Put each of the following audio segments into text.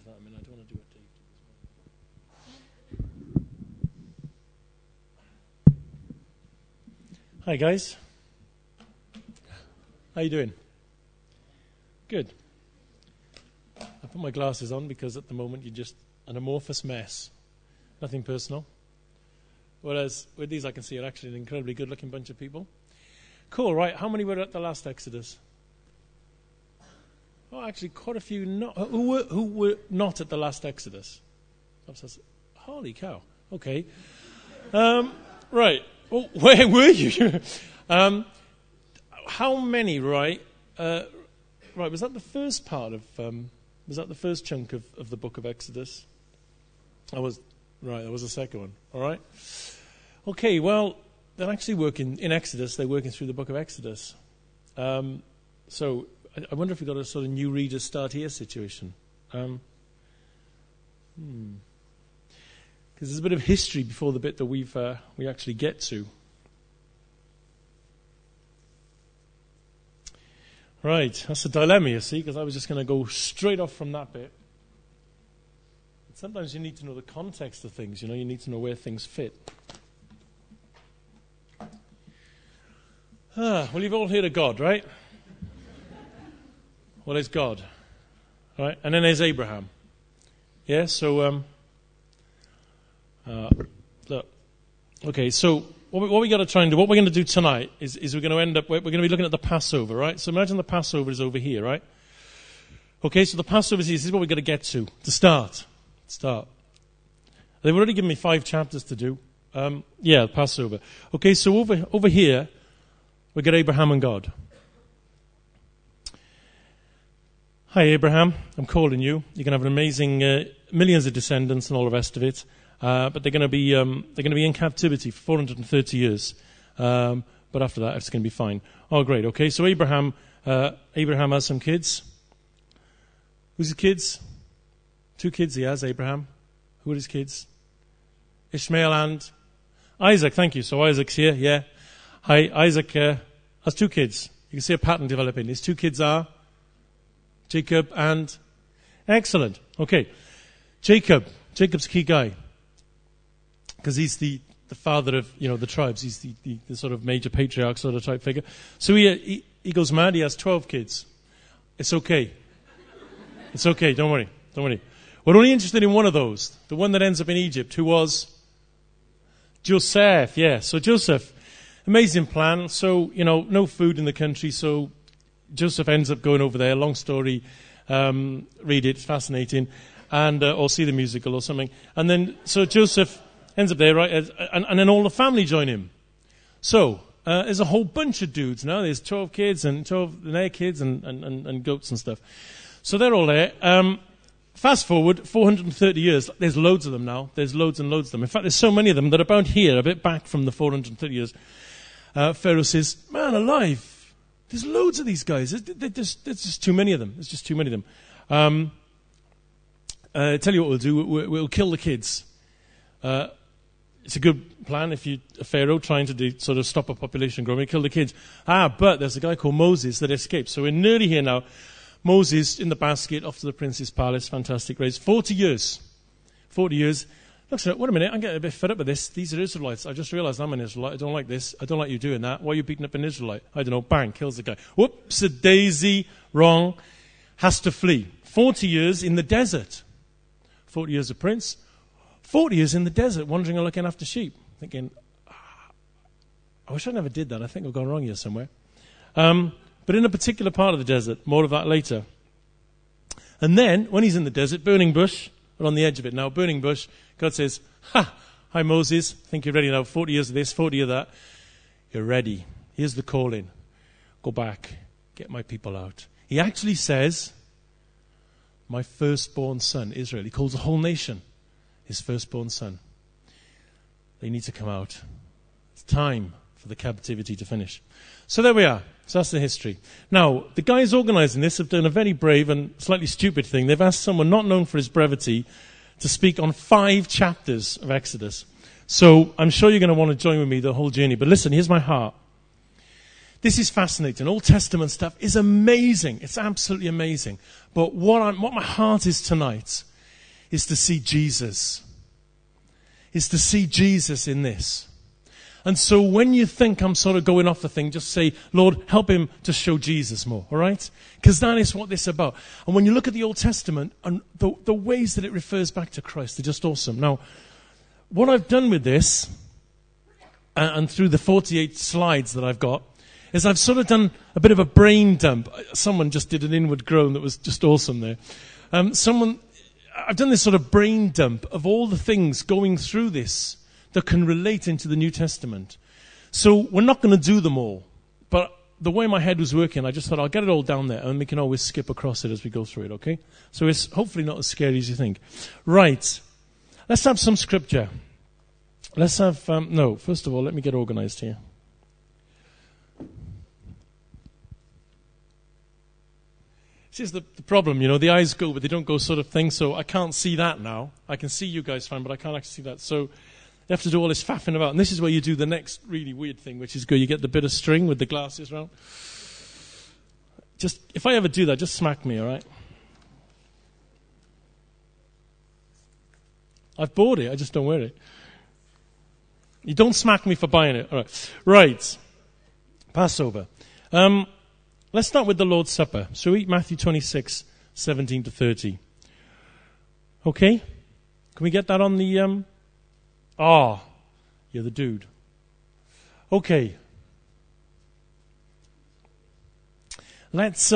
that a minute. I don't want to do it, Dave. Hi, guys. How you doing? Good. I put my glasses on because at the moment you're just an amorphous mess. Nothing personal. Whereas with these I can see you're actually an incredibly good-looking bunch of people. Cool, right. How many were at the last Exodus? Oh, actually quite a few. Who were not at the last Exodus? Holy cow. Okay. Right. Well, where were you? How many, right? Right, was that the first part of... was that the first chunk of the book of Exodus? That was the second one. All right. Okay, well, they're actually working in Exodus. They're working through the book of Exodus. So I wonder if we've got a sort of new readers start here situation. Because there's a bit of history before the bit that we actually get to. Right, that's a dilemma, you see, because I was just going to go straight off from that bit. But sometimes you need to know the context of things, you need to know where things fit. Well, you've all heard of God, right? Well, there's God, right? And then there's Abraham. Yeah, so, look. Okay, so what we got to try and do, what we're going to do tonight is we're going to end up, we're going to be looking at the Passover, right? So imagine the Passover is over here, right? Okay, so the Passover is here. This is what we've got to get to start. They've already given me 5 chapters to do. The Passover. Okay, so over here, we got Abraham and God. Hi, Abraham. I'm calling you. You're going to have an amazing millions of descendants and all the rest of it. But they're going to be in captivity for 430 years. But after that, it's going to be fine. Oh, great. Okay, so Abraham has some kids. Who's his kids? 2 kids he has, Abraham. Who are his kids? Ishmael and Isaac. Thank you. So Isaac's here, yeah. Hi, Isaac has 2 kids. You can see a pattern developing. His 2 kids are Jacob and... Excellent. Okay. Jacob's a key guy. Because he's the father of, the tribes. He's the sort of major patriarch sort of type figure. So he goes mad. He has 12 kids. It's okay. It's okay. Don't worry. We're only interested in one of those. The one that ends up in Egypt, who was Joseph. Yeah. So Joseph, amazing plan. So, no food in the country. So Joseph ends up going over there. Long story. Read it. It's fascinating. And, or see the musical or something. And then, so Joseph ends up there, right? And then all the family join him. So, there's a whole bunch of dudes now. There's 12 kids and 12 their kids and goats and stuff. So they're all there. Fast forward 430 years. There's loads of them now. There's loads and loads of them. In fact, there's so many of them that about here, a bit back from the 430 years, Pharaoh says, man alive, there's loads of these guys. There's just too many of them. There's just too many of them. Tell you what we'll do. We'll kill the kids. It's a good plan if you're a Pharaoh trying to sort of stop a population growing, kill the kids. But there's a guy called Moses that escaped. So we're nearly here now. Moses in the basket off to the prince's palace. Fantastic race. 40 years. Looks at it. Wait a minute. I'm getting a bit fed up with this. These are Israelites. I just realized I'm an Israelite. I don't like this. I don't like you doing that. Why are you beating up an Israelite? I don't know. Bang. Kills the guy. Whoops. A daisy. Wrong. Has to flee. 40 years in the desert. 40 years a prince. 40 years in the desert, wandering and looking after sheep. Thinking, I wish I never did that. I think I've gone wrong here somewhere. But in a particular part of the desert, more of that later. And then, when he's in the desert, burning bush, we're on the edge of it now, burning bush, God says, hi Moses, think you're ready now, 40 years of this, 40 of that. You're ready. Here's the calling. Go back, get my people out. He actually says, my firstborn son, Israel. He calls the whole nation his firstborn son. They need to come out. It's time for the captivity to finish. So there we are. So that's the history. Now, the guys organising this have done a very brave and slightly stupid thing. They've asked someone not known for his brevity to speak on 5 chapters of Exodus. So I'm sure you're going to want to join with me the whole journey. But listen, here's my heart. This is fascinating. Old Testament stuff is amazing. It's absolutely amazing. But what my heart is tonight is to see Jesus. Is to see Jesus in this. And so when you think I'm sort of going off the thing, just say, Lord, help him to show Jesus more, all right? Because that is what this is about. And when you look at the Old Testament, and the ways that it refers back to Christ, they're just awesome. Now, what I've done with this, and through the 48 slides that I've got, is I've sort of done a bit of a brain dump. Someone just did an inward groan that was just awesome there. I've done this sort of brain dump of all the things going through this that can relate into the New Testament. So we're not going to do them all. But the way my head was working, I just thought I'll get it all down there and we can always skip across it as we go through it, okay? So it's hopefully not as scary as you think. Right. Let's have some scripture. Let's have, first of all, let me get organized here. This is the problem, the eyes go, but they don't go sort of thing, so I can't see that now. I can see you guys fine, but I can't actually see that. So you have to do all this faffing about. And this is where you do the next really weird thing, which is you get the bit of string with the glasses round. Just, if I ever do that, just smack me, all right? I've bought it, I just don't wear it. You don't smack me for buying it. All right. Right. Passover. Let's start with the Lord's Supper. So we eat Matthew 26, 17 to 30. Okay? Can we get that on the... you're the dude. Okay. Let's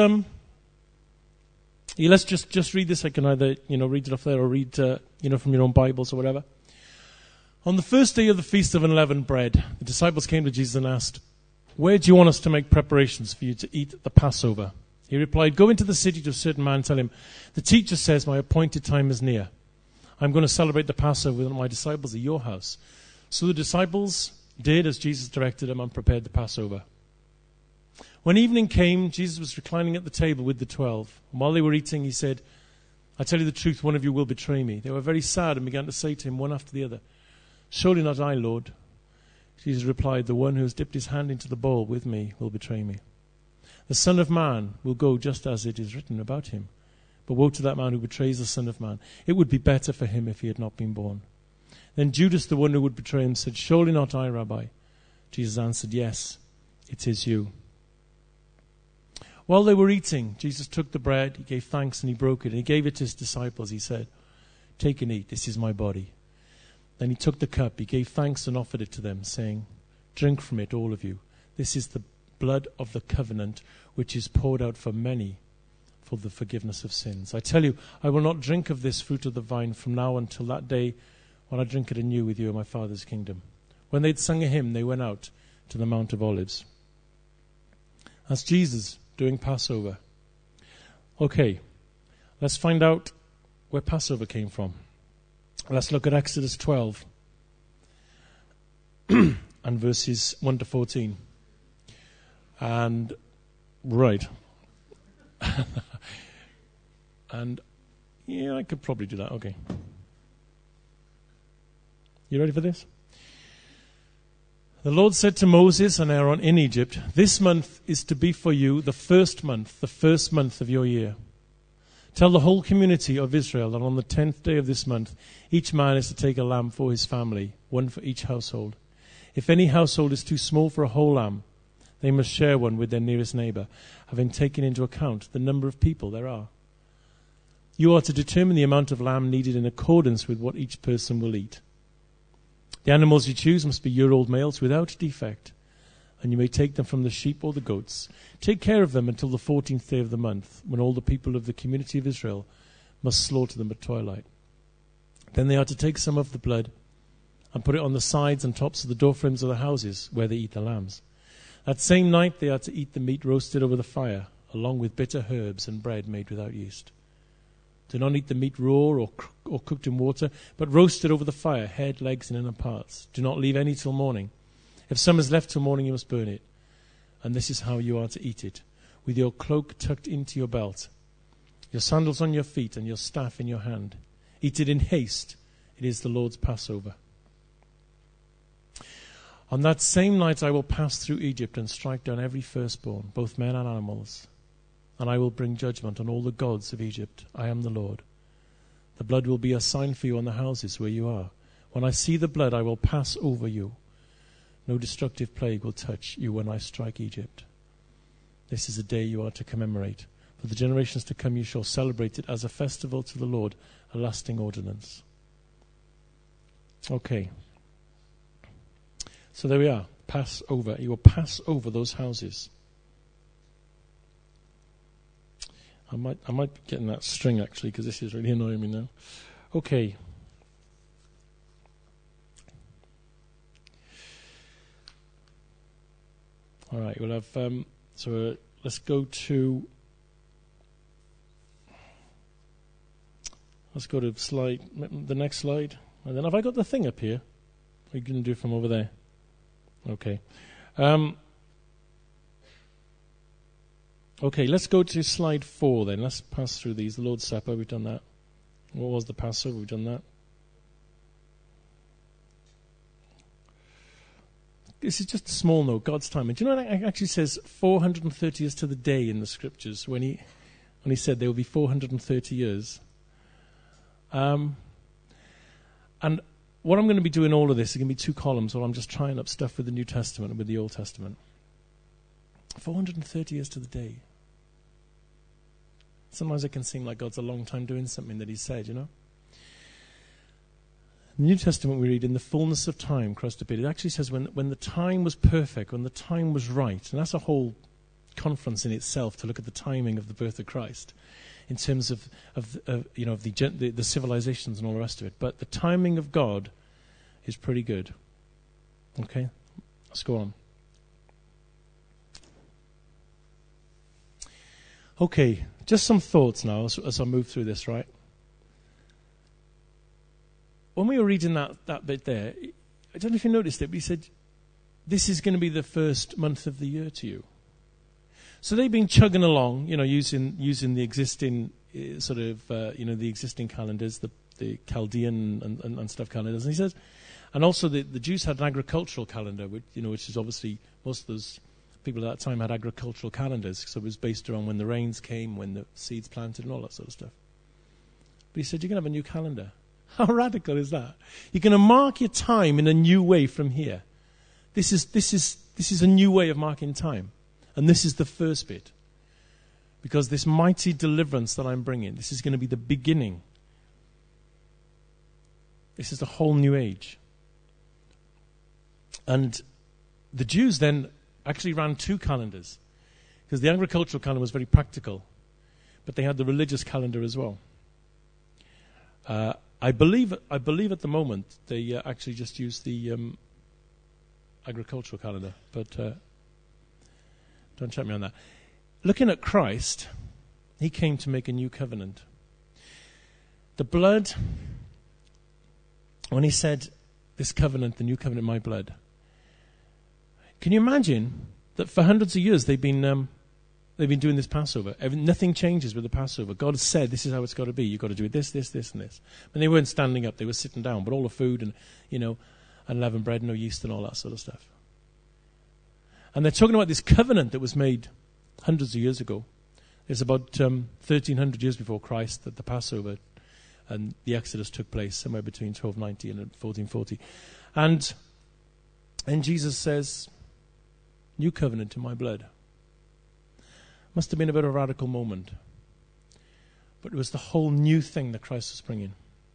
just read this. I can either, read it off there or read, from your own Bibles or whatever. On the first day of the Feast of Unleavened Bread, the disciples came to Jesus and asked, "Where do you want us to make preparations for you to eat the Passover?" He replied, "Go into the city to a certain man and tell him, 'The teacher says my appointed time is near. I'm going to celebrate the Passover with my disciples at your house.' So the disciples did as Jesus directed them and prepared the Passover. When evening came, Jesus was reclining at the table with the 12. And while they were eating, he said, 'I tell you the truth, one of you will betray me.' They were very sad and began to say to him one after the other, 'Surely not I, Lord.' Jesus replied, 'The one who has dipped his hand into the bowl with me will betray me. The Son of Man will go just as it is written about him. But woe to that man who betrays the Son of Man. It would be better for him if he had not been born.' Then Judas, the one who would betray him, said, 'Surely not I, Rabbi.' Jesus answered, 'Yes, it is you.' While they were eating, Jesus took the bread, he gave thanks and he broke it, and he gave it to his disciples. He said, 'Take and eat, this is my body.' Then he took the cup, he gave thanks and offered it to them, saying, 'Drink from it, all of you. This is the blood of the covenant, which is poured out for many for the forgiveness of sins. I tell you, I will not drink of this fruit of the vine from now until that day when I drink it anew with you in my Father's kingdom.' When they'd sung a hymn, they went out to the Mount of Olives." That's Jesus doing Passover. Okay, let's find out where Passover came from. Let's look at Exodus 12 and verses 1 to 14. And, right. And, yeah, I could probably do that. Okay. You ready for this? The Lord said to Moses and Aaron in Egypt, "This month is to be for you the first month of your year. Tell the whole community of Israel that on the 10th day of this month, each man is to take a lamb for his family, one for each household. If any household is too small for a whole lamb, they must share one with their nearest neighbor, having taken into account the number of people there are. You are to determine the amount of lamb needed in accordance with what each person will eat. The animals you choose must be year-old males without defect, and you may take them from the sheep or the goats. Take care of them until the 14th day of the month, when all the people of the community of Israel must slaughter them at twilight. Then they are to take some of the blood and put it on the sides and tops of the doorframes of the houses where they eat the lambs. That same night they are to eat the meat roasted over the fire, along with bitter herbs and bread made without yeast. Do not eat the meat raw or cooked in water, but roasted over the fire, head, legs, and inner parts. Do not leave any till morning. If some is left till morning, you must burn it. And this is how you are to eat it, with your cloak tucked into your belt, your sandals on your feet, and your staff in your hand. Eat it in haste. It is the Lord's Passover. On that same night I will pass through Egypt and strike down every firstborn, both men and animals. And I will bring judgment on all the gods of Egypt. I am the Lord. The blood will be a sign for you on the houses where you are. When I see the blood, I will pass over you. No destructive plague will touch you when I strike Egypt. This is a day you are to commemorate. For the generations to come you shall celebrate it as a festival to the Lord, a lasting ordinance. Okay. So there we are. Pass over. You will pass over those houses. I might be getting that string actually, because this is really annoying me now. Okay. All right, we'll have, let's go to the next slide. And then have I got the thing up here? What are you going to do from over there? Okay. Okay, let's go to slide 4 then. Let's pass through these. The Lord's Supper, we've done that. What was the Passover? We've done that. This is just a small note, God's timing. Do you know what it actually says 430 years to the day in the scriptures when he said there will be 430 years? And what I'm going to be doing all of this is going to be 2 columns where I'm just trying up stuff with the New Testament and with the Old Testament. 430 years to the day. Sometimes it can seem like God's a long time doing something that he said, you know. In the New Testament we read, in the fullness of time, Christ appeared. It actually says when the time was perfect, when the time was right. And that's a whole conference in itself to look at the timing of the birth of Christ in terms of the civilizations and all the rest of it. But the timing of God is pretty good. Okay, let's go on. Okay, just some thoughts now as I move through this, right? When we were reading that bit there, I don't know if you noticed it, but he said, this is going to be the first month of the year to you. So they've been chugging along, using the existing the existing calendars, the Chaldean and stuff calendars. And he says, and also the Jews had an agricultural calendar, which is obviously most of those people at that time had agricultural calendars, so it was based around when the rains came, when the seeds planted, and all that sort of stuff. But he said, you're going to have a new calendar. How radical is that? You're going to mark your time in a new way from here. This is a new way of marking time. And this is the first bit. Because this mighty deliverance that I'm bringing, this is going to be the beginning. This is the whole new age. And the Jews then actually ran 2 calendars. Because the agricultural calendar was very practical. But they had the religious calendar as well. I believe at the moment they actually just use the agricultural calendar, but don't check me on that. Looking at Christ, he came to make a new covenant. The blood, when he said, this covenant, the new covenant, my blood. Can you imagine that for hundreds of years they've been doing this Passover? Nothing changes with the Passover. God has said, this is how it's got to be. You've got to do it this, and this. And they weren't standing up, they were sitting down. But all the food and, unleavened bread, no yeast and all that sort of stuff. And they're talking about this covenant that was made hundreds of years ago. It's about 1,300 years before Christ that the Passover and the Exodus took place, somewhere between 1290 and 1440. And Jesus says, new covenant in my blood. Must have been a bit of a radical moment. But it was the whole new thing that Christ was bringing.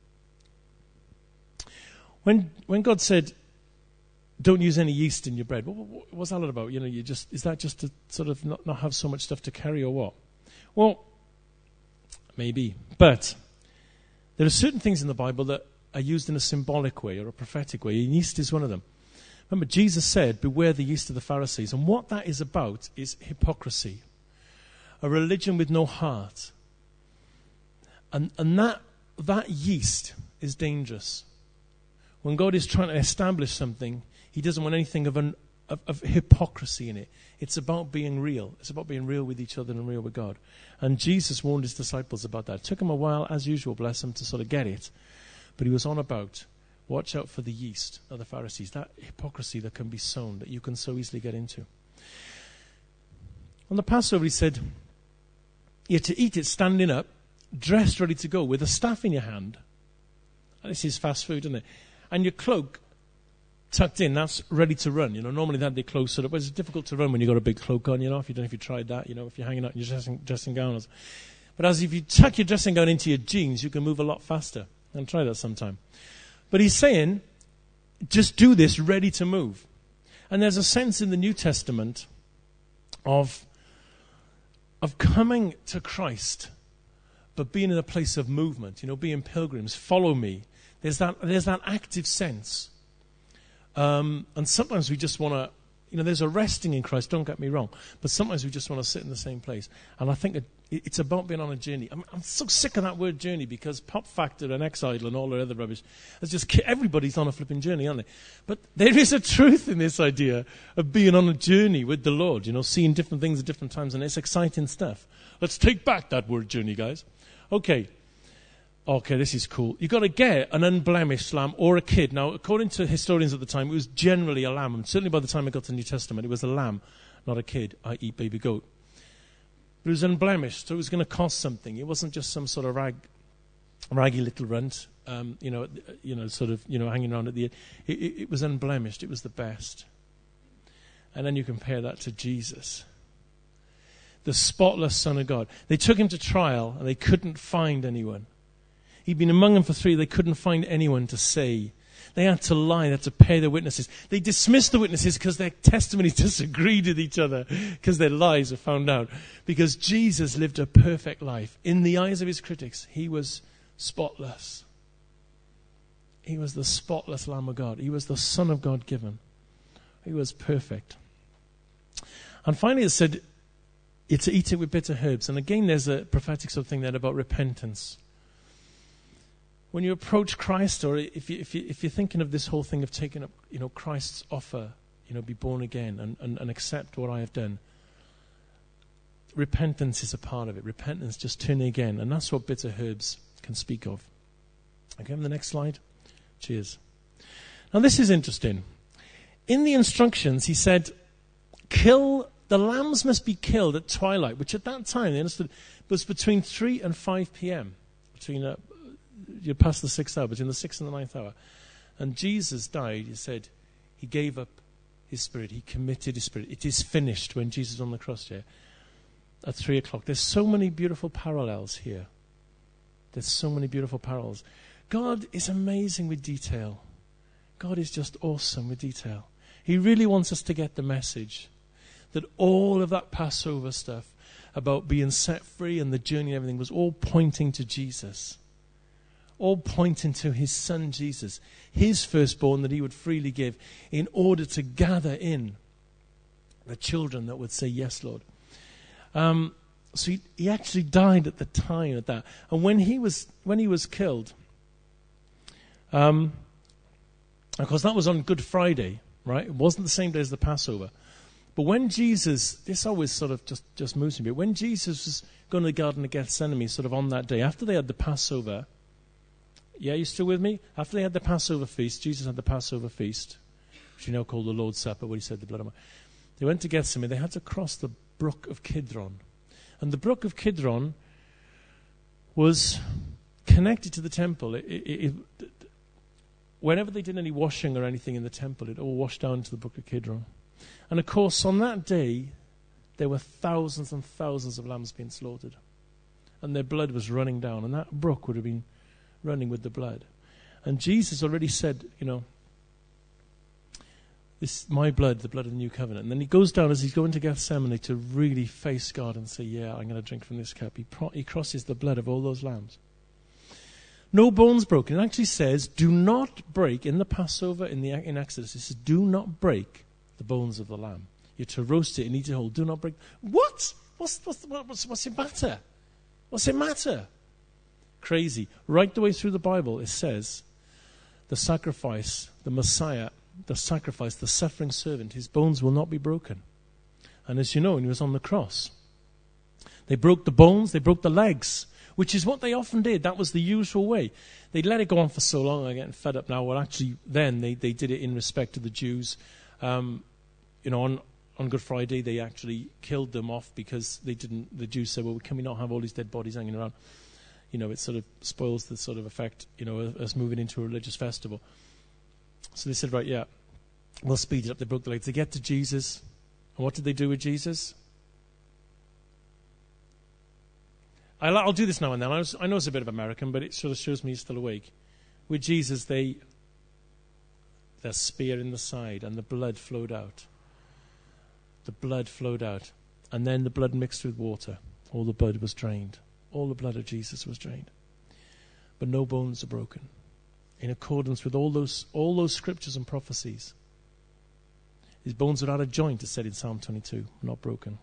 When God said, don't use any yeast in your bread, what's that all about? Is that just to sort of not have so much stuff to carry or what? Well, maybe. But there are certain things in the Bible that are used in a symbolic way or a prophetic way. And yeast is one of them. Remember, Jesus said, beware the yeast of the Pharisees. And what that is about is hypocrisy. A religion with no heart. And that yeast is dangerous. When God is trying to establish something, he doesn't want anything of hypocrisy in it. It's about being real. It's about being real with each other and real with God. And Jesus warned his disciples about that. It took him a while, as usual, bless him, to sort of get it. But he was on about, watch out for the yeast of the Pharisees, that hypocrisy that can be sown, that you can so easily get into. On the Passover, he said, you're to eat it standing up, dressed, ready to go, with a staff in your hand. And this is fast food, isn't it? And your cloak tucked in, that's ready to run. Normally they had their clothes set up, but it's difficult to run when you've got a big cloak on, if you don't know if you tried that, if you're hanging out in your dressing gown. But as if you tuck your dressing gown into your jeans, you can move a lot faster. And try that sometime. But he's saying, just do this, ready to move. And there's a sense in the New Testament of coming to Christ, but being in a place of movement, being pilgrims, follow me. There's that active sense. And sometimes we just want to, there's a resting in Christ, don't get me wrong, but sometimes we just want to sit in the same place. And I think it's about being on a journey. I'm so sick of that word journey, because Pop Factor and X-Idol and all the other rubbish, everybody's on a flipping journey, aren't they? But there is a truth in this idea of being on a journey with the Lord, seeing different things at different times, and it's exciting stuff. Let's take back that word journey, guys. Okay, this is cool. You've got to get an unblemished lamb or a kid. Now, according to historians at the time, it was generally a lamb. And certainly by the time I got to the New Testament, it was a lamb, not a kid, i.e. baby goat. But it was unblemished, so it was going to cost something. It wasn't just some sort of raggy little runt, hanging around at the end. It was unblemished. It was the best. And then you compare that to Jesus, the spotless Son of God. They took him to trial, and they couldn't find anyone. He'd been among them for 3. They couldn't find anyone to say. They had to lie. They had to pay their witnesses. They dismissed the witnesses because their testimonies disagreed with each other, because their lies were found out. Because Jesus lived a perfect life. In the eyes of his critics, he was spotless. He was the spotless Lamb of God. He was the Son of God given. He was perfect. And finally it said, you're to eat it with bitter herbs. And again, there's a prophetic sort of thing there about repentance. When you approach Christ, or if you're thinking of this whole thing of taking up, Christ's offer, be born again and accept what I have done, repentance is a part of it. Repentance, just turning again. And that's what bitter herbs can speak of. Okay, on the next slide. Cheers. Now this is interesting. In the instructions, he said, the lambs must be killed at twilight, which at that time, they understood, was between 3 and 5 p.m. You're past the 6th hour, between the 6th and the 9th hour. And Jesus died, he said, he gave up his spirit, he committed his spirit. It is finished when Jesus was on the cross here at 3 o'clock. There's so many beautiful parallels here. There's so many beautiful parallels. God is amazing with detail. God is just awesome with detail. He really wants us to get the message that all of that Passover stuff about being set free and the journey and everything was all pointing to Jesus. All pointing to his son Jesus, his firstborn that he would freely give in order to gather in the children that would say, yes, Lord. So he actually died at the time of that. And when he was killed, of course that was on Good Friday, right? It wasn't the same day as the Passover. But when Jesus, this always sort of just moves me a bit. When Jesus was going to the Garden of Gethsemane, sort of on that day, after they had the Passover, yeah, you still with me? After they had the Passover feast, Jesus had the Passover feast, which you now call the Lord's Supper, where he said the blood of my... They went to Gethsemane. They had to cross the brook of Kidron. And the brook of Kidron was connected to the temple. Whenever they did any washing or anything in the temple, it all washed down to the brook of Kidron. And of course, on that day, there were thousands and thousands of lambs being slaughtered. And their blood was running down. And that brook would have been running with the blood. And Jesus already said, this is my blood, the blood of the new covenant. And then he goes down as he's going to Gethsemane to really face God and say, yeah, I'm going to drink from this cup. He crosses the blood of all those lambs. No bones broken. It actually says, do not break, in the Passover, in Exodus, it says, do not break the bones of the lamb. You're to roast it and eat it whole. Do not break. What? What's it matter? What's it matter? Crazy. Right the way through the Bible, it says, the sacrifice, the Messiah, the sacrifice, the suffering servant, his bones will not be broken. And as you know, when he was on the cross, they broke the bones, they broke the legs, which is what they often did. That was the usual way. They'd let it go on for so long, I'm getting fed up now. Well, actually, then they did it in respect to the Jews. On Good Friday, they actually killed them off because the Jews said, well, can we not have all these dead bodies hanging around? it sort of spoils the sort of effect, of us moving into a religious festival. So they said, right, yeah, we'll speed it up. They broke the legs. They get to Jesus. And what did they do with Jesus? I'll do this now and then. I know it's a bit of American, but it sort of shows me he's still awake. With Jesus, their spear in the side, and the blood flowed out. The blood flowed out. And then the blood mixed with water. All the blood was drained. All the blood of Jesus was drained. But no bones are broken. In accordance with all those scriptures and prophecies. His bones are out of joint, as said in Psalm 22, not broken.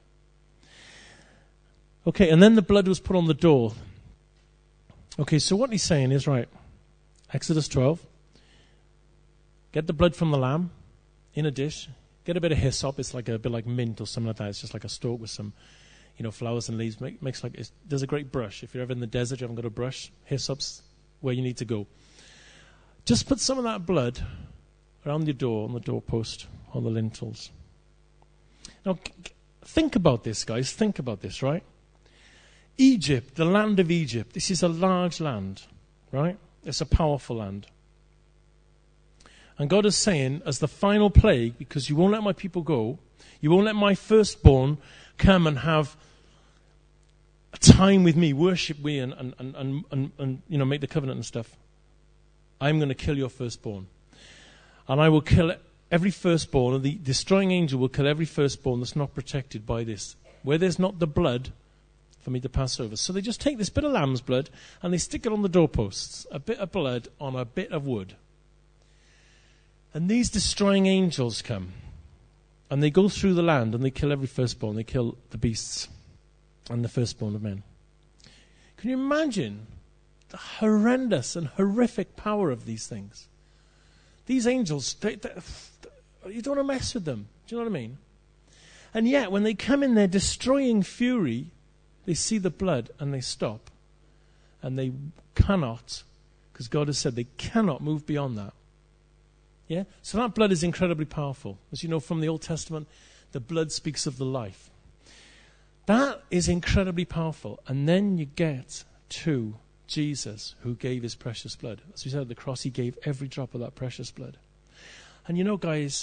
Okay, and then the blood was put on the door. Okay, so what he's saying is, right, Exodus 12, get the blood from the lamb in a dish, get a bit of hyssop, it's like a bit like mint or something like that, it's just like a stalk with some, flowers and leaves, there's a great brush. If you're ever in the desert, you haven't got a brush, hyssop's where you need to go. Just put some of that blood around your door, on the doorpost, on the lintels. Now, think about this, guys, think about this, right? Egypt, the land of Egypt, this is a large land, right? It's a powerful land. And God is saying, as the final plague, because you won't let my people go, you won't let my firstborn come and have a time with me, worship me, and make the covenant and stuff. I'm going to kill your firstborn. And I will kill every firstborn, and the destroying angel will kill every firstborn that's not protected by this. Where there's not the blood for me to pass over. So they just take this bit of lamb's blood and they stick it on the doorposts, a bit of blood on a bit of wood. And these destroying angels come and they go through the land and they kill every firstborn. They kill the beasts and the firstborn of men. Can you imagine the horrendous and horrific power of these things? These angels, you don't want to mess with them. Do you know what I mean? And yet, when they come in their destroying fury, they see the blood and they stop. And they cannot, because God has said they cannot move beyond that. Yeah? So that blood is incredibly powerful. As you know from the Old Testament, the blood speaks of the life. That is incredibly powerful. And then you get to Jesus, who gave his precious blood. As we said at the cross, he gave every drop of that precious blood. And guys,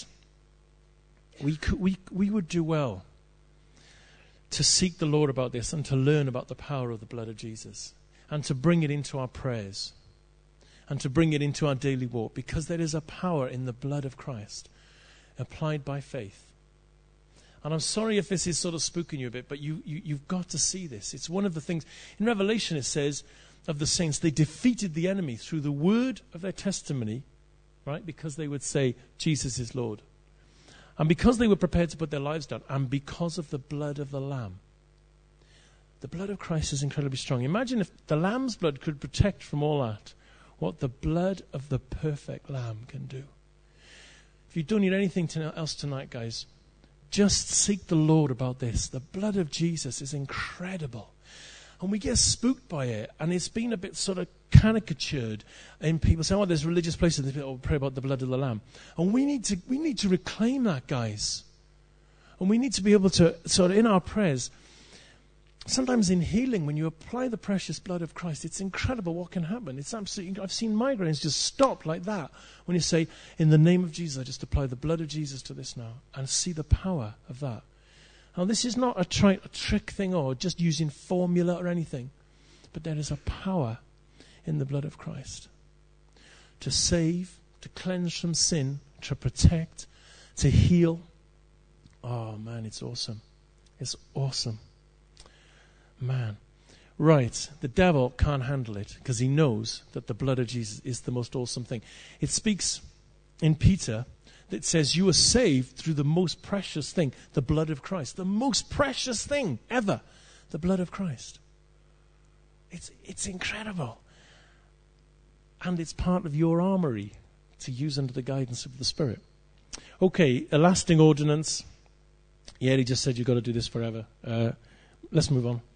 we would do well to seek the Lord about this and to learn about the power of the blood of Jesus and to bring it into our prayers and to bring it into our daily walk, because there is a power in the blood of Christ applied by faith. And I'm sorry if this is sort of spooking you a bit, but you've got to see this. It's one of the things. In Revelation it says of the saints, they defeated the enemy through the word of their testimony, right? Because they would say, Jesus is Lord. And because they were prepared to put their lives down, and because of the blood of the Lamb. The blood of Christ is incredibly strong. Imagine if the Lamb's blood could protect from all that, what the blood of the perfect Lamb can do. If you don't need anything else tonight, guys, just seek the Lord about this. The blood of Jesus is incredible. And we get spooked by it, and it's been a bit sort of caricatured. And people say, there's religious places that people pray about the blood of the Lamb. And we need to reclaim that, guys. And we need to be able to, sort of in our prayers, sometimes in healing, when you apply the precious blood of Christ, it's incredible what can happen. It's absolutely, I've seen migraines just stop like that. When you say, in the name of Jesus, I just apply the blood of Jesus to this now, and see the power of that. Now, this is not a trick thing or just using formula or anything. But there is a power in the blood of Christ to save, to cleanse from sin, to protect, to heal. Oh, man, it's awesome. It's awesome. Man. Right, the devil can't handle it because he knows that the blood of Jesus is the most awesome thing. It speaks in Peter that says you are saved through the most precious thing, the blood of Christ. The most precious thing ever, the blood of Christ. It's incredible. And it's part of your armory to use under the guidance of the Spirit. Okay, a lasting ordinance. Yeah, he just said you've got to do this forever. Let's move on.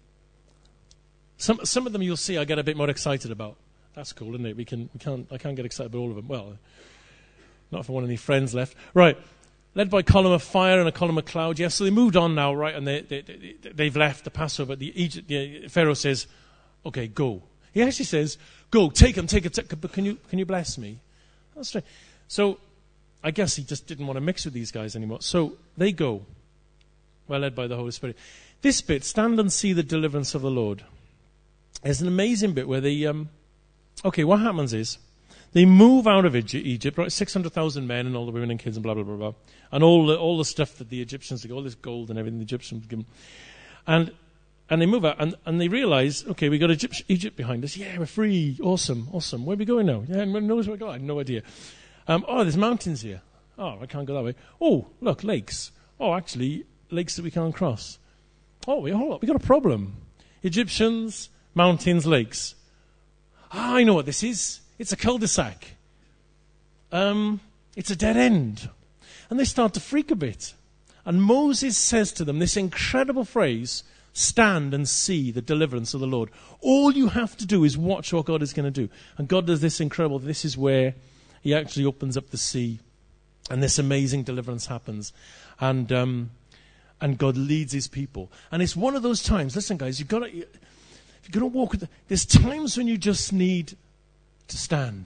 Some of them you'll see I get a bit more excited about. That's cool, isn't it? I can't get excited about all of them. Well, not if I want any friends left. Right. Led by a column of fire and a column of cloud. Yes, so they moved on now, right? And they've left the Passover. The Pharaoh says, okay, go. He actually says, go, take him, but can you bless me? That's strange. So I guess he just didn't want to mix with these guys anymore. So they go, well led by the Holy Spirit. This bit, stand and see the deliverance of the Lord. There's an amazing bit where they, what happens is, they move out of Egypt, right? 600,000 men and all the women and kids and blah, blah, blah, blah. And all the stuff that the Egyptians, all this gold and everything the Egyptians give them. And they move out and they realize, okay, we got Egypt behind us. Yeah, we're free. Awesome. Where are we going now? Yeah, anyone knows where we're going? I have no idea. There's mountains here. Oh, I can't go that way. Oh, look, lakes. Oh, actually, lakes that we can't cross. Oh, we got a problem. Egyptians, mountains, lakes. I know what this is. It's a cul-de-sac. It's a dead end. And they start to freak a bit. And Moses says to them this incredible phrase, stand and see the deliverance of the Lord. All you have to do is watch what God is going to do. And God does this incredible, this is where he actually opens up the sea. And this amazing deliverance happens. And God leads his people. And it's one of those times, listen guys, if you're going to walk with there's times when you just need to stand.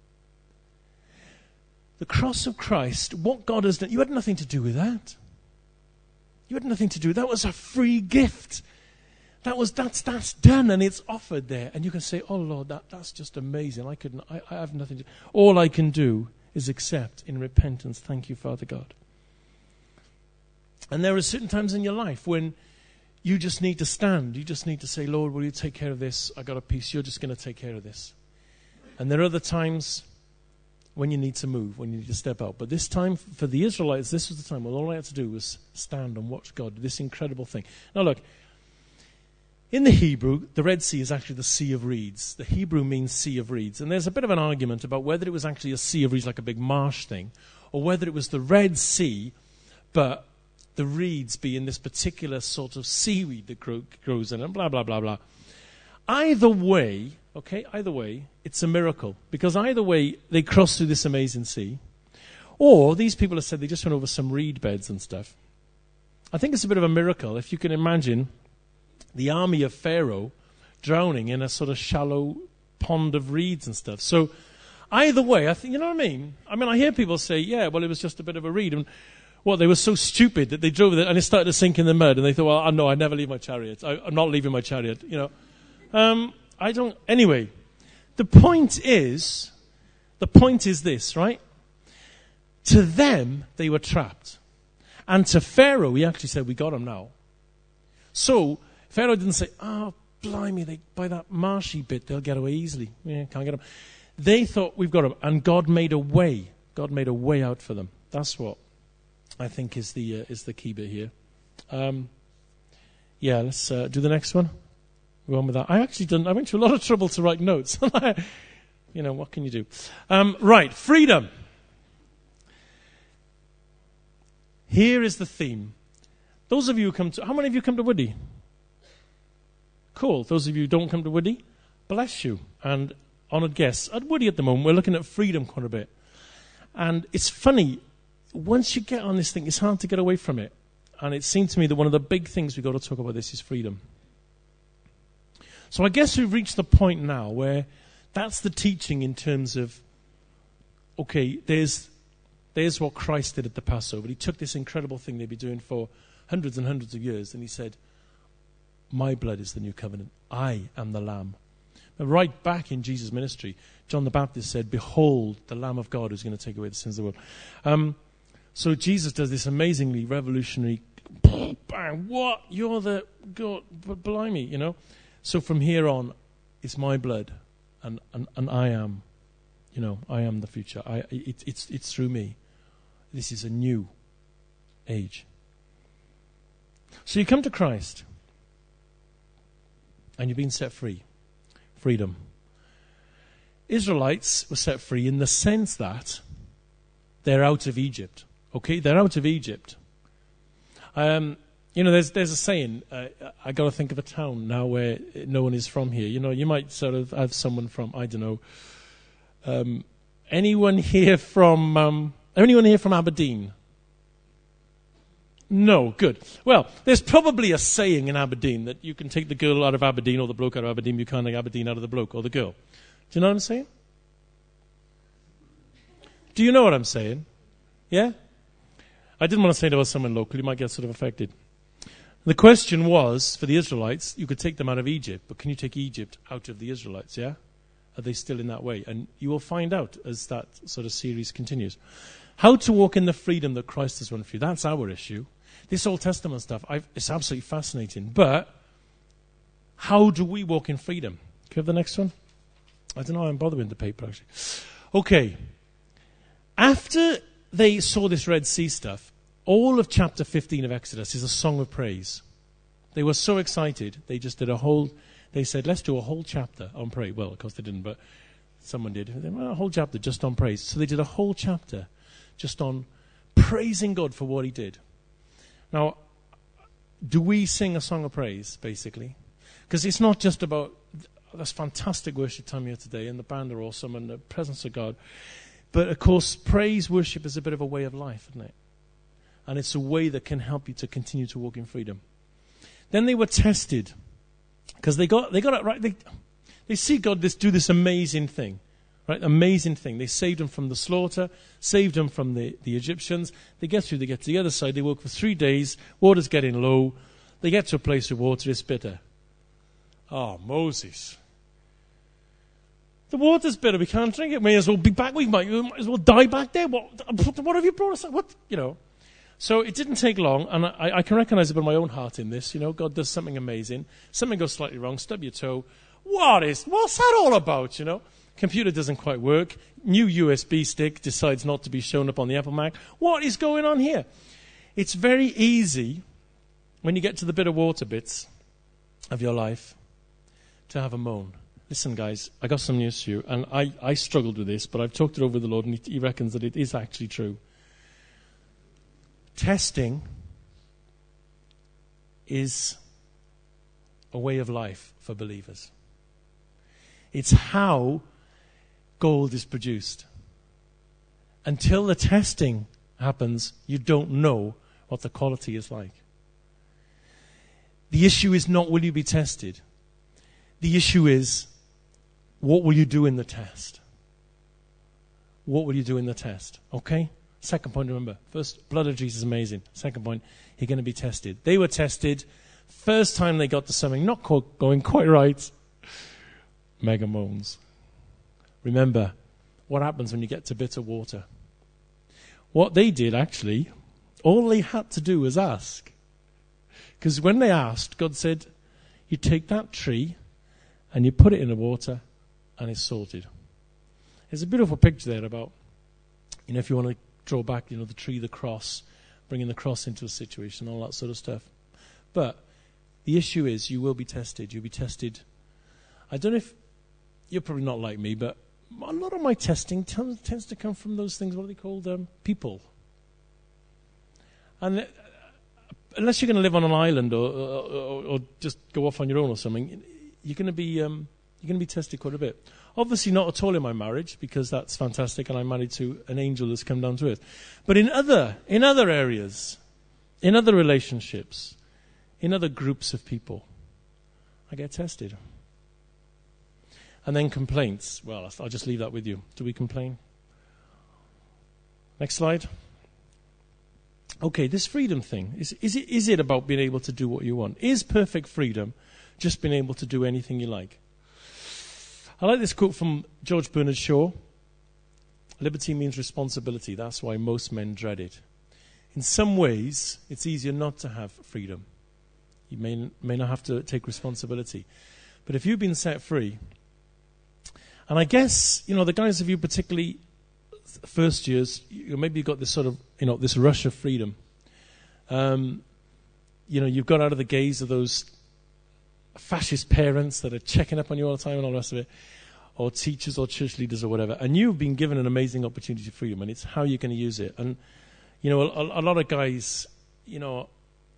The cross of Christ, what God has done, you had nothing to do with that. You had nothing to do. That was a free gift. That's done and it's offered there. And you can say, oh Lord, that's just amazing. I have nothing to do. All I can do is accept in repentance. Thank you, Father God. And there are certain times in your life when you just need to stand. You just need to say, Lord, will you take care of this? I got a piece. You're just going to take care of this. And there are other times when you need to move, when you need to step out. But this time, for the Israelites, this was the time when all I had to do was stand and watch God do this incredible thing. Now look, in the Hebrew, the Red Sea is actually the Sea of Reeds. The Hebrew means Sea of Reeds. And there's a bit of an argument about whether it was actually a Sea of Reeds, like a big marsh thing, or whether it was the Red Sea, but the reeds being this particular sort of seaweed that grows in it, and blah, blah, blah, blah. Either way, it's a miracle. Because either way, they cross through this amazing sea. Or these people have said they just went over some reed beds and stuff. I think it's a bit of a miracle. If you can imagine the army of Pharaoh drowning in a sort of shallow pond of reeds and stuff. So either way, I think, you know what I mean? I hear people say, yeah, well, it was just a bit of a reed. And they were so stupid that they drove it and it started to sink in the mud. And they thought, well, no, I never leave my chariot. I'm not leaving my chariot, Anyway, the point is this, right? To them, they were trapped. And to Pharaoh, he actually said, we got them now. So, Pharaoh didn't say, blimey, by that marshy bit, they'll get away easily. Yeah, can't get them. They thought, we've got them. And God made a way. God made a way out for them. That's what I think is the key bit here. Let's do the next one. Go on with that. I went through a lot of trouble to write notes. What can you do? Right, freedom. Here is the theme. Those of you who how many of you come to Woody? Cool. Those of you who don't come to Woody, bless you. And honoured guests. At Woody at the moment, we're looking at freedom quite a bit. And it's funny, once you get on this thing, it's hard to get away from it. And it seemed to me that one of the big things we've got to talk about this is freedom. So I guess we've reached the point now where that's the teaching in terms of, okay, there's what Christ did at the Passover. He took this incredible thing they'd been doing for hundreds and hundreds of years, and he said, my blood is the new covenant. I am the Lamb. And right back in Jesus' ministry, John the Baptist said, behold, the Lamb of God who's going to take away the sins of the world. So Jesus does this amazingly revolutionary, bang, what? You're the God, blimey, So from here on, it's my blood, and I am, I am the future. It's through me. This is a new age. So you come to Christ, and you've been set free. Freedom. Israelites were set free in the sense that they're out of Egypt. Okay, they're out of Egypt. There's a saying, I got to think of a town now where no one is from here. You might sort of have someone from, I don't know, anyone here from Aberdeen? No, good. Well, there's probably a saying in Aberdeen that you can take the girl out of Aberdeen or the bloke out of Aberdeen, you can't take Aberdeen out of the bloke or the girl. Do you know what I'm saying? Do you know what I'm saying? Yeah? I didn't want to say it about someone local. You might get sort of affected. The question was, for the Israelites, you could take them out of Egypt, but can you take Egypt out of the Israelites, yeah? Are they still in that way? And you will find out as that sort of series continues. How to walk in the freedom that Christ has won for you. That's our issue. This Old Testament stuff, it's absolutely fascinating. But how do we walk in freedom? Can you have the next one? I don't know, I'm bothered with the paper, actually. Okay. After they saw this Red Sea stuff, all of chapter 15 of Exodus is a song of praise. They were so excited, they just did they said, let's do a whole chapter on praise. Well, of course they didn't, but someone did. A whole chapter just on praise. So they did a whole chapter just on praising God for what he did. Now, do we sing a song of praise, basically? Because it's not just about this fantastic worship time here today, and the band are awesome, and the presence of God. But, of course, praise worship is a bit of a way of life, isn't it? And it's a way that can help you to continue to walk in freedom. Then they were tested, because they got it right. They see God do this amazing thing. Right, amazing thing. They saved them from the slaughter, saved them from the Egyptians. They get to the other side. They walk for 3 days. Water's getting low. They get to a place with water. It's bitter. Oh, Moses. The water's bitter. We can't drink it. May as well be back. We might as well die back there. What have you brought us? What, you know? So it didn't take long, and I can recognize it in my own heart in this. You know, God does something amazing. Something goes slightly wrong. Stub your toe. What's that all about, you know? Computer doesn't quite work. New USB stick decides not to be shown up on the Apple Mac. What is going on here? It's very easy when you get to the bitter water bits of your life to have a moan. Listen, guys, I got some news for you. And I struggled with this, but I've talked it over with the Lord, and he reckons that it is actually true. Testing is a way of life for believers. It's how gold is produced. Until the testing happens, you don't know what the quality is like. The issue is not will you be tested. The issue is what will you do in the test? What will you do in the test? Okay? Second point, remember. First, blood of Jesus is amazing. Second point, you're going to be tested. They were tested. First time they got to something not going quite right. Mega moans. Remember, what happens when you get to bitter water? What they did, actually, all they had to do was ask. Because when they asked, God said, you take that tree and you put it in the water and it's salted. There's a beautiful picture there about, if you want to draw back, the tree, the cross, bringing the cross into a situation, all that sort of stuff. But the issue is you will be tested. You'll be tested. I don't know if, you're probably not like me, but a lot of my testing tends to come from those things, what are they called? People. And unless you're going to live on an island or just go off on your own or something, you're going to be tested quite a bit. Obviously not at all in my marriage, because that's fantastic, and I'm married to an angel that's come down to earth. But in other areas, in other relationships, in other groups of people, I get tested. And then complaints. Well, I'll just leave that with you. Do we complain? Next slide. Okay, this freedom thing. Is it about being able to do what you want? Is perfect freedom just being able to do anything you like? I like this quote from George Bernard Shaw. Liberty means responsibility. That's why most men dread it. In some ways, it's easier not to have freedom. You may not have to take responsibility. But if you've been set free, and I guess, the guys of you particularly first years, maybe you've got this sort of, this rush of freedom. You've got out of the gaze of those fascist parents that are checking up on you all the time and all the rest of it, or teachers or church leaders or whatever. And you've been given an amazing opportunity for freedom, and it's how you're going to use it. And, a lot of guys, I'll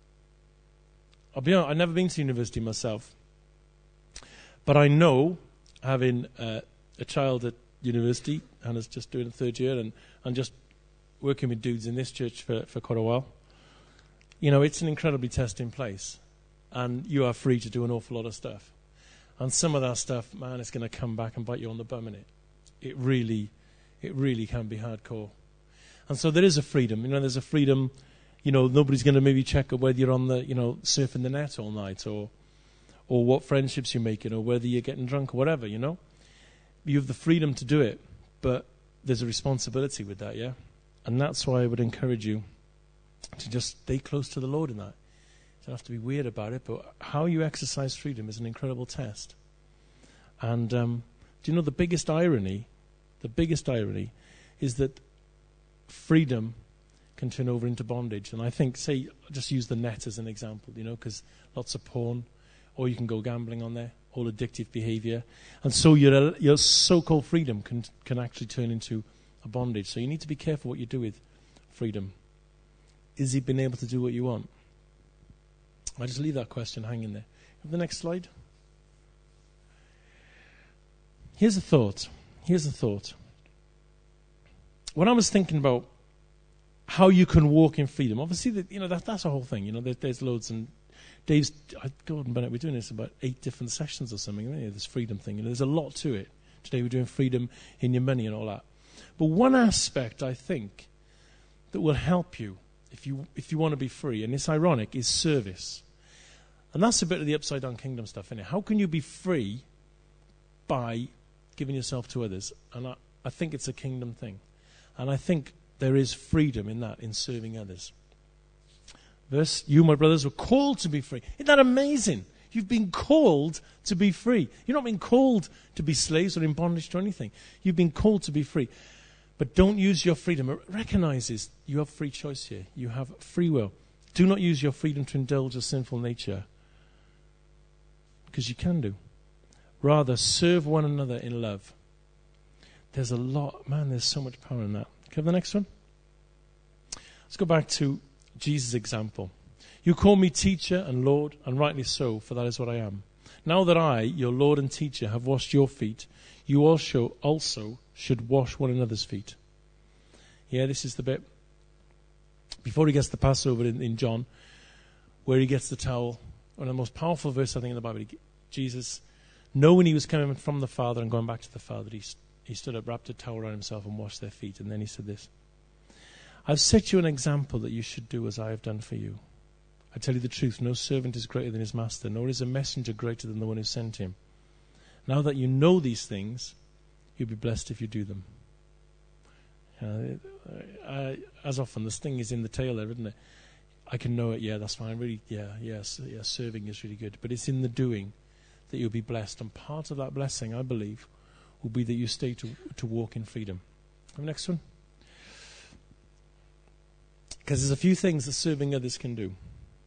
be honest, I've never been to university myself. But I know, having a child at university, Hannah's just doing a third year, and just working with dudes in this church for quite a while. it's an incredibly testing place. And you are free to do an awful lot of stuff. And some of that stuff, man, it's going to come back and bite you on the bum, innit? It really can be hardcore. And so there is a freedom. There's a freedom. Nobody's going to maybe check whether you're on the, surfing the net all night or what friendships you're making or whether you're getting drunk or whatever, You have the freedom to do it, but there's a responsibility with that, yeah? And that's why I would encourage you to just stay close to the Lord in that. You don't have to be weird about it, but how you exercise freedom is an incredible test. And do you know the biggest irony? The biggest irony is that freedom can turn over into bondage. And I think, just use the net as an example, because lots of porn, or you can go gambling on there, all addictive behavior. And so your so-called freedom can actually turn into a bondage. So you need to be careful what you do with freedom. Is he been able to do what you want? I just leave that question hanging there. Have the next slide. Here's a thought. When I was thinking about how you can walk in freedom, obviously, that's a whole thing. There's loads, and Gordon Bennett, we're doing this about 8 different sessions or something. This freedom thing. There's a lot to it. Today we're doing freedom in your money and all that. But one aspect, I think, that will help you if you want to be free, and it's ironic, is service. And that's a bit of the upside down kingdom stuff, isn't it? How can you be free by giving yourself to others? And I think it's a kingdom thing. And I think there is freedom in that, in serving others. Verse, you, my brothers, were called to be free. Isn't that amazing? You've been called to be free. You're not being called to be slaves or in bondage to anything. You've been called to be free. But don't use your freedom. It recognizes you have free choice here. You have free will. Do not use your freedom to indulge a sinful nature, because you can do. Rather, serve one another in love. There's there's so much power in that. Can we have the next one? Let's go back to Jesus' example. You call me teacher and Lord, and rightly so, for that is what I am. Now that I, your Lord and teacher, have washed your feet, you also should wash one another's feet. Yeah, this is the bit before he gets the Passover in John, where he gets the towel. One of the most powerful verses, I think, in the Bible. Jesus, knowing he was coming from the Father and going back to the Father, he stood up, wrapped a towel around himself and washed their feet. And then he said this, I've set you an example that you should do as I have done for you. I tell you the truth, no servant is greater than his master, nor is a messenger greater than the one who sent him. Now that you know these things, you'll be blessed if you do them. As often, the sting is in the tail there, isn't it? I can know it, that's fine. Really, serving is really good. But it's in the doing that you'll be blessed. And part of that blessing, I believe, will be that you stay to walk in freedom. The next one. Because there's a few things that serving others can do.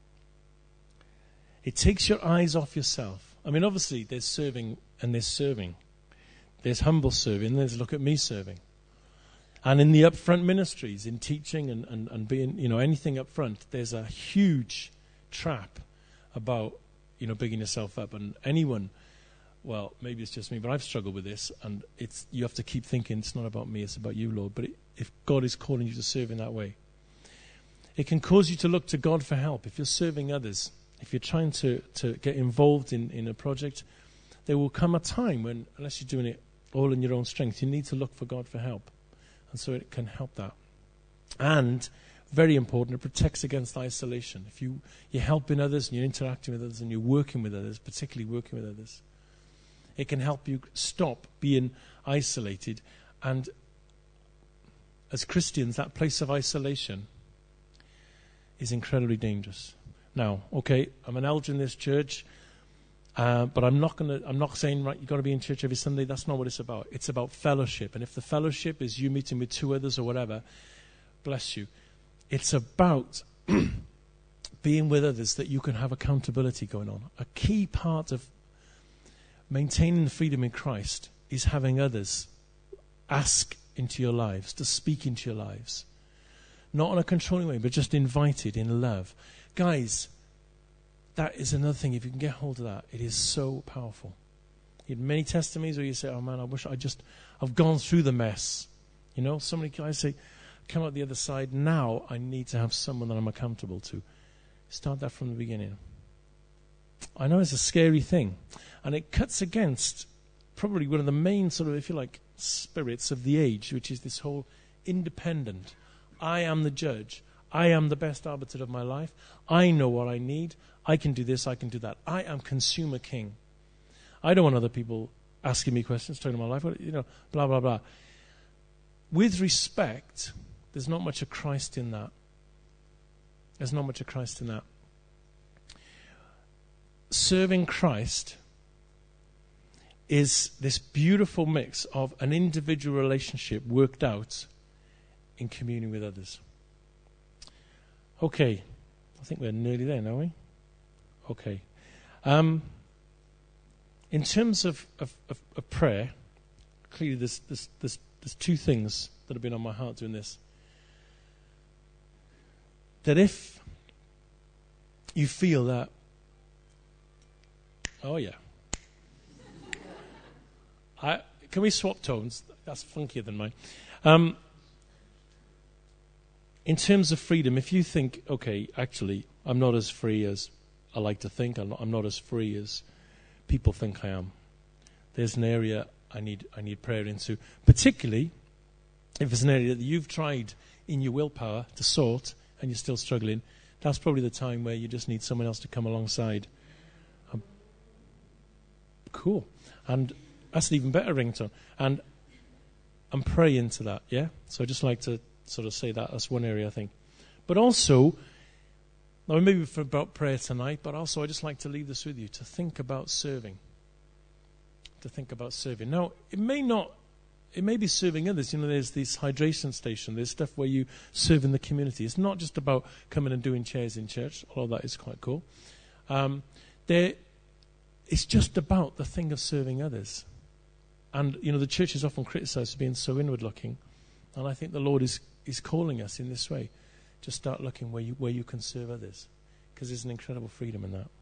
It takes your eyes off yourself. I mean, obviously, there's serving and there's serving. There's humble serving, there's look at me serving. And in the upfront ministries, in teaching and being, anything up front, there's a huge trap about, bigging yourself up. And anyone, well, maybe it's just me, but I've struggled with this. And you have to keep thinking, it's not about me, it's about you, Lord. But if God is calling you to serve in that way, it can cause you to look to God for help. If you're serving others, if you're trying to get involved in a project, there will come a time when, unless you're doing it all in your own strength, you need to look for God for help. And so it can help that. And, very important, it protects against isolation. If you're helping others and you're interacting with others and you're working with others, particularly working with others, it can help you stop being isolated. And as Christians, that place of isolation is incredibly dangerous. Now, okay, I'm an elder in this church, but I'm not saying, right, you've got to be in church every Sunday. That's not what it's about. It's about fellowship. And if the fellowship is you meeting with 2 others or whatever, bless you. It's about being with others that you can have accountability going on. A key part of maintaining the freedom in Christ is having others ask into your lives, to speak into your lives. Not in a controlling way, but just invited in love. Guys, that is another thing. If you can get hold of that, it is so powerful. You had many testimonies where you say, oh man, I wish I've gone through the mess. So many guys say, come out the other side. Now I need to have someone that I'm accountable to. Start that from the beginning. I know it's a scary thing, and it cuts against probably one of the main sort of, if you like, spirits of the age, which is this whole independent. I am the judge. I am the best arbiter of my life. I know what I need. I can do this, I can do that. I am consumer king. I don't want other people asking me questions, talking about my life, blah, blah, blah. With respect, there's not much of Christ in that. There's not much of Christ in that. Serving Christ is this beautiful mix of an individual relationship worked out in communion with others. Okay, I think we're nearly there, aren't we? Okay. In terms of prayer, clearly there's two things that have been on my heart doing this. That if you feel that, oh yeah. Can we swap tones? That's funkier than mine. In terms of freedom, if you think, okay, actually, I'm not as free as I like to think, I'm not as free as people think I am, there's an area I need prayer into, particularly if it's an area that you've tried in your willpower to sort and you're still struggling. That's probably the time where you just need someone else to come alongside. Cool. And that's an even better ringtone. And pray into that, yeah? So I'd just like to sort of say that's one area, I think. But also, now maybe for about prayer tonight, but also I'd just like to leave this with you, to think about serving. To think about serving. Now, it may be serving others. There's this hydration station. There's stuff where you serve in the community. It's not just about coming and doing chairs in church, although that is quite cool. It's just about the thing of serving others. And, the church is often criticized for being so inward-looking. And I think the Lord is calling us in this way. Just start looking where you can serve others. Because there's an incredible freedom in that.